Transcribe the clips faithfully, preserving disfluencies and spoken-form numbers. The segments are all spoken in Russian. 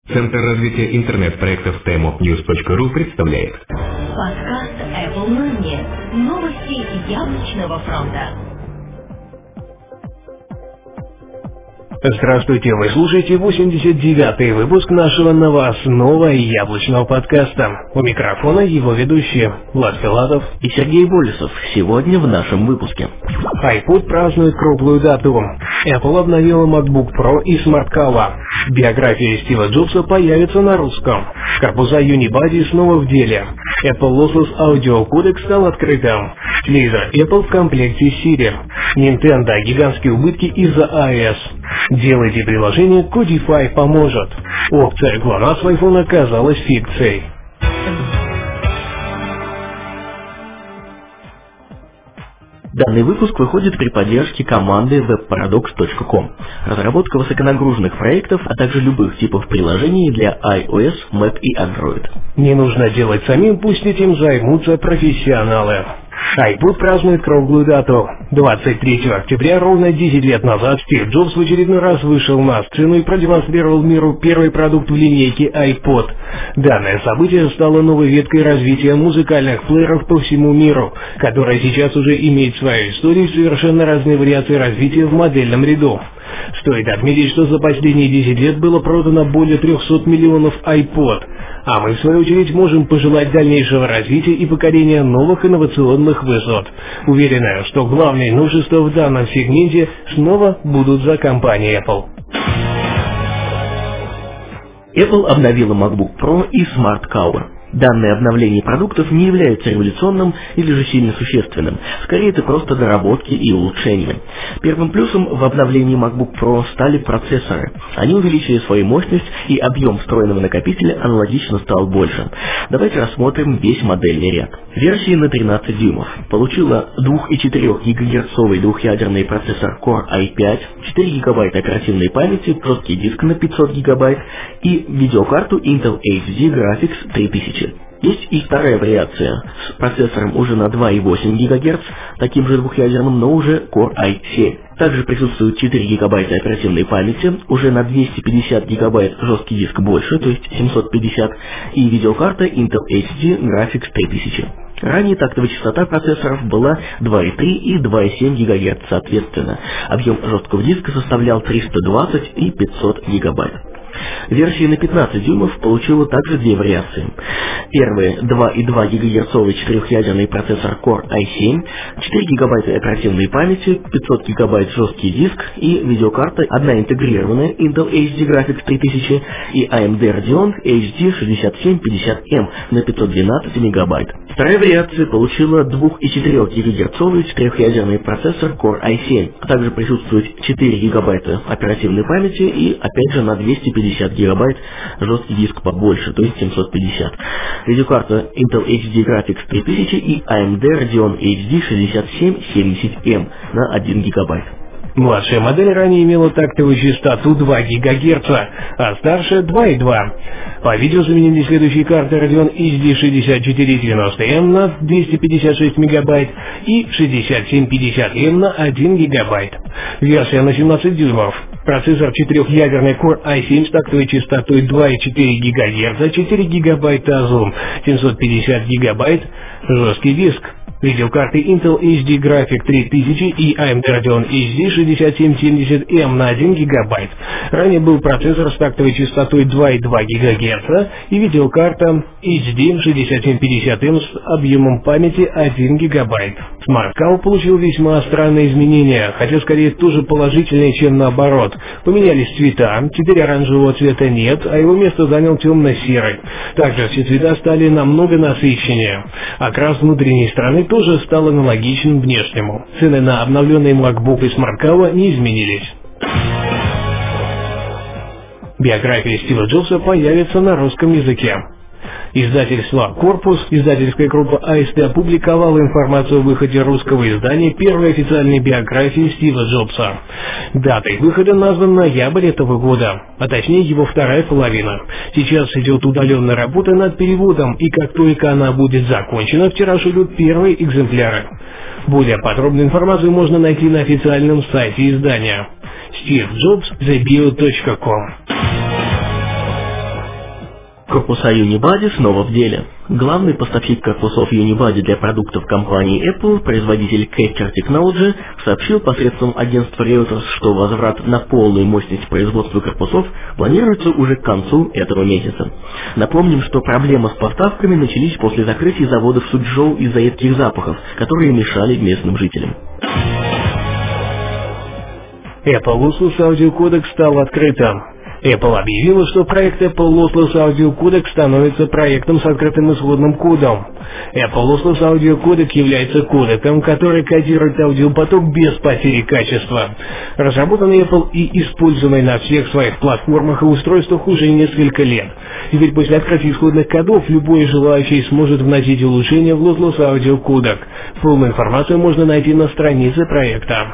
Центр развития интернет-проектов таймопньюз точка ру представляет подкаст Apple Money. Новости яблочного фронта. Здравствуйте, вы слушаете восемьдесят девятый выпуск нашего новостного яблочного подкаста. У микрофона его ведущие Влад Филатов и Сергей Болесов. Сегодня в нашем выпуске. iPod празднует круглую дату. Apple обновила MacBook Pro и Smart Cover. Биография Стива Джобса появится на русском. Корпуса Unibody снова в деле. Apple Lossless Audio Codec стал открытым. Лидер Apple в комплекте Siri. Nintendo гигантские убытки из-за iOS. Делайте приложение, Codify поможет. Опция ГЛОНАСС в iPhone оказалась фикцией. Данный выпуск выходит при поддержке команды веб парадокс точка ком. Разработка высоконагруженных проектов, а также любых типов приложений для iOS, Mac и Android. Не нужно делать самим, пусть этим займутся профессионалы. iPod празднует круглую дату. двадцать третьего октября, ровно десять лет назад, Стив Джобс в очередной раз вышел на сцену и продемонстрировал миру первый продукт в линейке iPod. Данное событие стало новой веткой развития музыкальных плееров по всему миру, которая сейчас уже имеет свою историю и совершенно разные вариации развития в модельном ряду. Стоит отметить, что за последние десять лет было продано более трехсот миллионов iPod, а мы в свою очередь можем пожелать дальнейшего развития и покорения новых инновационных высот. Уверена, что главные новшества в данном сегменте снова будут за компанией Apple. Apple обновила MacBook Pro и Smart Cover. Данное обновление продуктов не является революционным или же сильно существенным. Скорее, это просто доработки и улучшения. Первым плюсом в обновлении MacBook Pro стали процессоры. Они увеличили свою мощность, и объем встроенного накопителя аналогично стал больше. Давайте рассмотрим весь модельный ряд. Версия на тринадцать дюймов получила два и четыре гигагерцовый двухъядерный процессор Core ай пять, четыре гигабайта оперативной памяти, жесткий диск на пятьсот гигабайт и видеокарту Intel эйч ди Graphics три тысячи. Есть и вторая вариация с процессором уже на два и восемь гигагерц, таким же двухъядерным, но уже Core ай семь. Также присутствует четыре гигабайта оперативной памяти, уже на двести пятьдесят гигабайт жесткий диск больше, то есть семьсот пятьдесят, и видеокарта Intel эйч ди Graphics три тысячи. Ранее тактовая частота процессоров была два и три и два и семь гигагерц соответственно. Объем жесткого диска составлял триста двадцать и пятьсот гигабайт. Версия на пятнадцать дюймов получила также две вариации. Первая – два и два гигагерцовый четырехъядерный процессор Core ай семь, четыре гигабайта оперативной памяти, пятьсот гигабайт жесткий диск и видеокарта, одна интегрированная Intel эйч ди Graphics три тысячи и эй эм ди Radeon эйч ди шестьдесят семь пятьдесят эм на пятьсот двенадцать мегабайт. Вторая вариация получила два и четыре гигагерцовый четырехъядерный процессор Core ай семь, а также присутствует четыре гигабайта оперативной памяти и опять же на двести пятьдесят гигабайт жесткий диск побольше, то есть семьсот пятьдесят. Видеокарта Intel эйч ди Graphics три тысячи и эй эм ди Radeon эйч ди шестьдесят семь семьдесят эм на один гигабайт. Младшая модель ранее имела тактовую частоту два гигагерца, а старшая два и два. По видео заменили следующие карты Radeon эйч ди шестьдесят четыре девяносто эм на двести пятьдесят шесть мегабайт и шестьдесят семь пятьдесят эм на один гигабайт. Версия на семнадцать дюймов. Процессор четырехъядерный Core ай семь с тактовой частотой два и четыре гигагерца, четыре гигабайта зум, семьсот пятьдесят гигабайт, жесткий диск. Видеокарты Intel эйч ди Graphics три тысячи и эй эм ди Radeon эйч ди шестьдесят семь семьдесят эм на один гигабайт. Ранее был процессор с тактовой частотой два и два гигагерца и видеокарта эйч ди шестьдесят семь пятьдесят эм с объемом памяти один гигабайт. Smart Cover получил весьма странные изменения, хотя скорее тоже положительные, чем наоборот. Поменялись цвета, теперь оранжевого цвета нет, а его место занял темно-серый. Также все цвета стали намного насыщеннее. Окрас внутренней стороны тоже стал аналогичным внешнему. Цены на обновленные MacBook и Smart Cover не изменились. Биография Стива Джобса появится на русском языке. Издательство «Корпус», издательская группа а эс тэ опубликовала информацию о выходе русского издания первой официальной биографии Стива Джобса. Датой выхода назван ноябрь этого года, а точнее его вторая половина. Сейчас идет удаленная работа над переводом, и как только она будет закончена, в тираж идут первые экземпляры. Более подробную информацию можно найти на официальном сайте издания стив джобс зе био точка ком. Корпуса Unibody снова в деле. Главный поставщик корпусов Unibody для продуктов компании Apple, производитель Capture Technology, сообщил посредством агентства Reuters, что возврат на полную мощность производства корпусов планируется уже к концу этого месяца. Напомним, что проблемы с поставками начались после закрытия завода в Суджоу из-за едких запахов, которые мешали местным жителям. Apple Lossless Audio Codec стал открытым. Apple объявила, что проект Apple Lossless Audio Codec становится проектом с открытым исходным кодом. Apple Lossless Audio Codec является кодеком, который кодирует аудиопоток без потери качества. Разработанный Apple и используемый на всех своих платформах и устройствах уже несколько лет. Теперь после открытия исходных кодов любой желающий сможет вносить улучшения в Lossless Audio Codec. Полную информацию можно найти на странице проекта.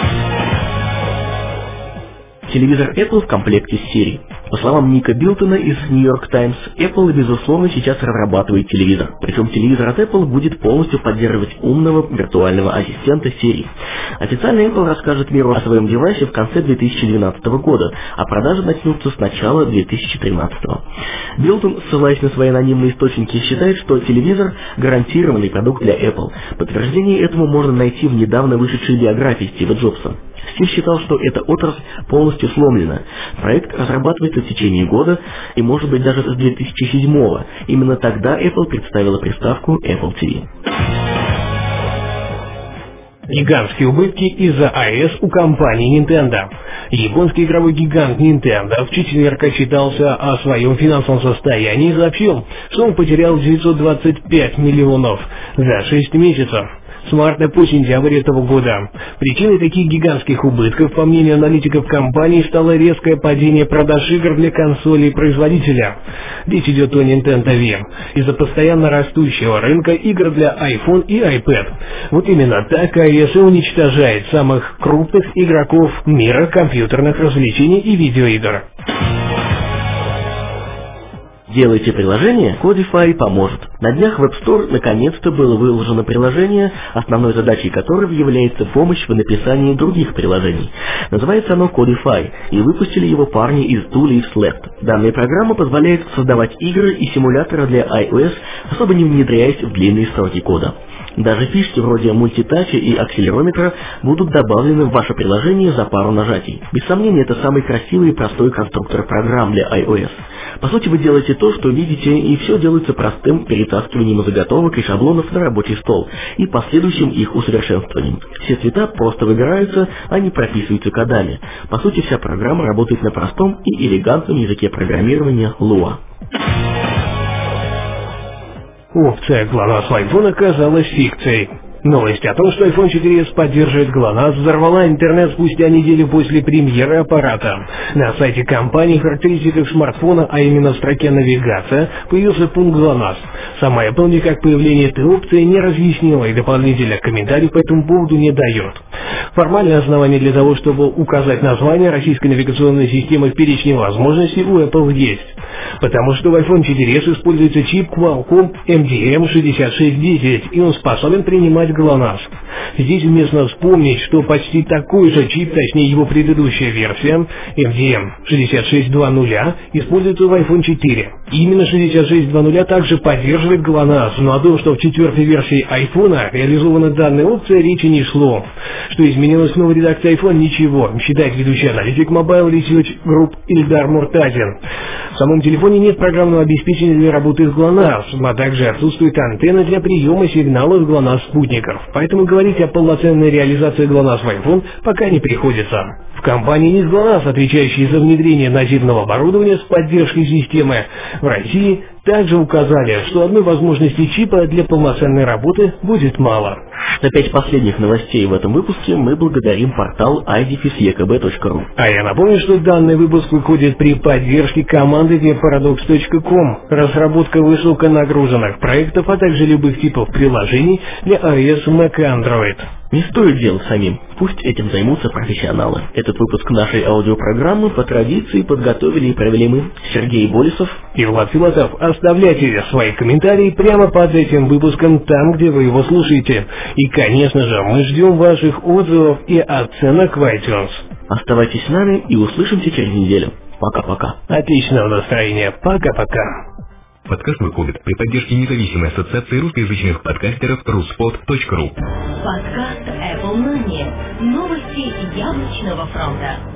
Телевизор Apple в комплекте с Siri. По словам Ника Билтона из New York Times, Apple, безусловно, сейчас разрабатывает телевизор. Причем телевизор от Apple будет полностью поддерживать умного виртуального ассистента Siri. Официально Apple расскажет миру о своем девайсе в конце две тысячи двенадцатого года, а продажи начнутся с начала две тысячи тринадцатого. Билтон, ссылаясь на свои анонимные источники, считает, что телевизор – гарантированный продукт для Apple. Подтверждение этому можно найти в недавно вышедшей биографии Стива Джобса. Стив считал, что эта отрасль полностью сломлена. Проект разрабатывается в течение года и, может быть, даже с две тысячи седьмого. Именно тогда Apple представила приставку Apple ти ви. Гигантские убытки из-за ай эс у компании Nintendo. Японский игровой гигант Nintendo в четверг отчитался о своем финансовом состоянии и сообщил, что он потерял девятьсот двадцать пять миллионов за шесть месяцев. С марта по сентябрь этого года. Причиной таких гигантских убытков, по мнению аналитиков компании, стало резкое падение продаж игр для консолей производителя. Речь идет о Nintendo Wii. Из-за постоянно растущего рынка игр для iPhone и iPad. Вот именно так ай эс и уничтожает самых крупных игроков мира компьютерных развлечений и видеоигр. Делайте приложение, Codify поможет. На днях в App Store наконец-то было выложено приложение, основной задачей которого является помощь в написании других приложений. Называется оно Codify, и выпустили его парни из Two Leaves Left. Данная программа позволяет создавать игры и симуляторы для iOS, особо не внедряясь в длинные строки кода. Даже фишки вроде мультитача и акселерометра будут добавлены в ваше приложение за пару нажатий. Без сомнения, это самый красивый и простой конструктор программ для iOS. По сути, вы делаете то, что видите, и все делается простым перетаскиванием заготовок и шаблонов на рабочий стол и последующим их усовершенствованием. Все цвета просто выбираются, а не прописываются кодами. По сути, вся программа работает на простом и элегантном языке программирования Lua. Опция GLONASS в iPhone оказалась фикцией. Новость о том, что iPhone четыре эс поддерживает GLONASS, взорвала интернет спустя неделю после премьеры аппарата. На сайте компании в характеристиках смартфона, а именно в строке «Навигация», появился пункт GLONASS. Сама Apple никак появление этой опции не разъяснила и дополнительных комментариев по этому поводу не дает. Формальное основание для того, чтобы указать название российской навигационной системы в перечне возможностей у Apple есть. Потому что в iPhone четыре эс используется чип Qualcomm эм ди эм шестьдесят шесть десять, и он способен принимать GLONASS. Здесь уместно вспомнить, что почти такой же чип, точнее его предыдущая версия, эм ди эм шестьдесят шесть два ноль, используется в iPhone четыре. Именно шестьдесят шесть два ноль также поддерживает GLONASS, но о том, что в четвертой версии iPhone реализована данная опция, речи не шло. Что изменилось в новой редакции iPhone? Ничего, считает ведущий аналитик Mobile Research Group Ильдар Муртазин. В самом телефоне нет программного обеспечения для работы с GLONASS, а также отсутствует антенна для приема сигналов GLONASS спутников. Поэтому говорить о полноценной реализации GLONASS в iPhone пока не приходится. В компании низ GLONASS, отвечающей за внедрение наземного оборудования с поддержкой системы в России, также указали, что одной возможности чипа для полноценной работы будет мало. За пять последних новостей в этом выпуске мы благодарим портал ай дефис и кей би точка ру. А я напомню, что данный выпуск выходит при поддержке команды веб-парадокс точка ком. Разработка высоконагруженных проектов, а также любых типов приложений для iOS, Mac и Android. Не стоит делать самим, пусть этим займутся профессионалы. Этот выпуск нашей аудиопрограммы по традиции подготовили и провели мы, Сергей Болесов и Влад Филатов. Оставляйте свои комментарии прямо под этим выпуском там, где вы его слушаете. И, конечно же, мы ждем ваших отзывов и оценок в iTunes. Оставайтесь с нами и услышимся через неделю. Пока-пока. Отличного настроения. Пока-пока. Подкаст выходит при поддержке независимой ассоциации русскоязычных подкастеров руспод точка ру. Подкаст Apple Money. Новости яблочного фронта.